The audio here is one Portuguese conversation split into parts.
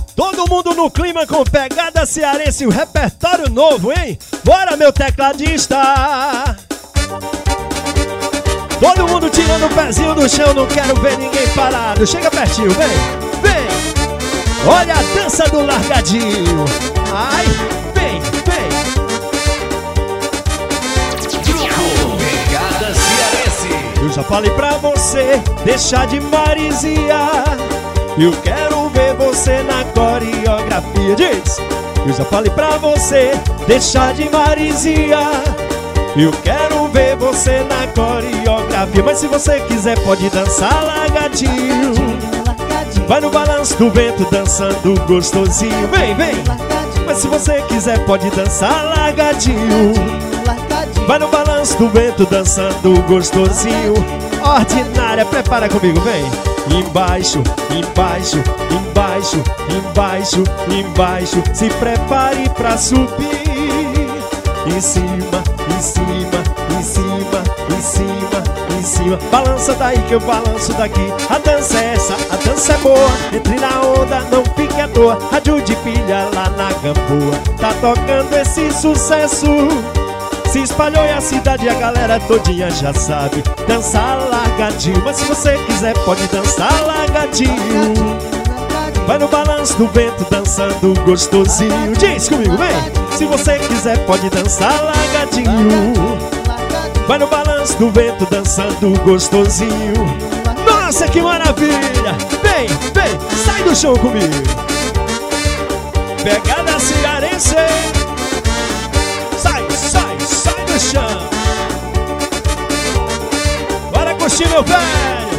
Todo mundo no clima com pegada cearense, o repertório novo, hein? Bora, meu tecladista! Todo mundo tirando o pezinho do chão, não quero ver ninguém parado. Chega pertinho, vem, vem! Olha a dança do largadinho. Ai, vem, vem! Grupo Pegada Cearense. Eu já falei pra você deixar de mariziar. Eu quero ver você na coreografia. Diz! Eu já falei pra você deixar de mariziar. Eu quero ver você na coreografia. Mas se você quiser pode dançar largadinho. Vai no balanço do vento dançando gostosinho. Vem, vem! Mas se você quiser pode dançar largadinho. Vai no balanço do vento dançando gostosinho. Ordinária, prepara comigo, vem! Embaixo, embaixo, embaixo, embaixo, embaixo. Se prepare pra subir. Em cima, em cima, em cima, em cima, em cima. Balança daí que eu balanço daqui. A dança é essa, a dança é boa. Entre na onda, não fique à toa. Rádio de pilha lá na Gamboa. Tá tocando esse sucesso. Se espalhou e a cidade a galera todinha já sabe. Dançar largadinho, mas se você quiser pode dançar largadinho. Vai no balanço do vento dançando gostosinho. Diz comigo, vem! Se você quiser pode dançar largadinho. Vai no balanço do vento dançando gostosinho. Nossa, que maravilha! Vem, vem, sai do chão comigo. Pegada cearense. Sai, sai, sai do chão. Bora curtir, meu velho.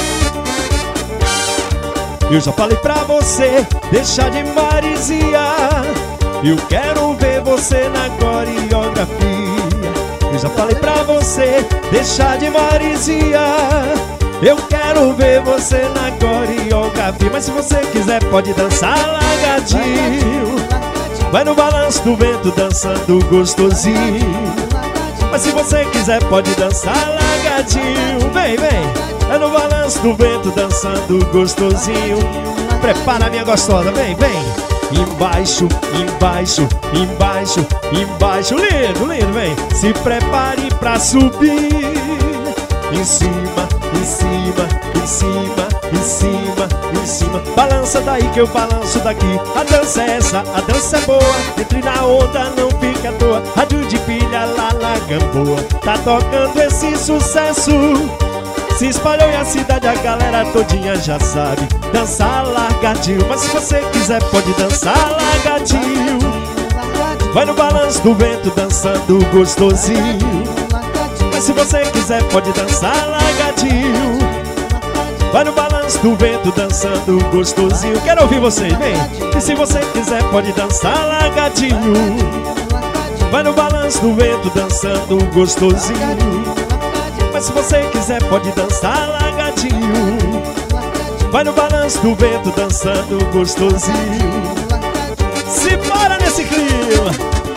Eu já falei pra você deixar de mariziar. Eu quero ver você na coreografia. Eu já falei pra você deixar de mariziar. Eu quero ver você na coreografia. Mas se você quiser pode dançar largadinho. Vai no balanço do vento dançando gostosinho. Mas se você quiser pode dançar largadinho. Vem, vem! É no balanço do vento dançando gostosinho. Prepara minha gostosa, vem, vem! Embaixo, embaixo, embaixo, embaixo. Lindo, lindo, vem! Se prepare pra subir. Em cima, em cima, em cima, em cima, em cima. Balança daí que eu balanço daqui. A dança é essa, a dança é boa. Entre na onda, não fica à toa. Rádio de pilha lá na Gamboa. Tá tocando esse sucesso. Se espalhou e a cidade a galera todinha já sabe. Dançar largadinho, mas se você quiser pode dançar largadinho. Vai no balanço do vento dançando gostosinho. Mas se você quiser pode dançar largadinho. Vai no balanço do vento dançando gostosinho. Quero ouvir vocês, vem! E se você quiser pode dançar largadinho. Vai no balanço do vento dançando gostosinho. Mas se você quiser pode dançar largadinho. Vai no balanço do vento dançando gostosinho. Se bora nesse clima.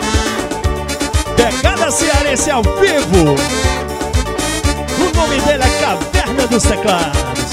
Pegada cearense ao vivo. O nome dele é Caverna dos Teclados.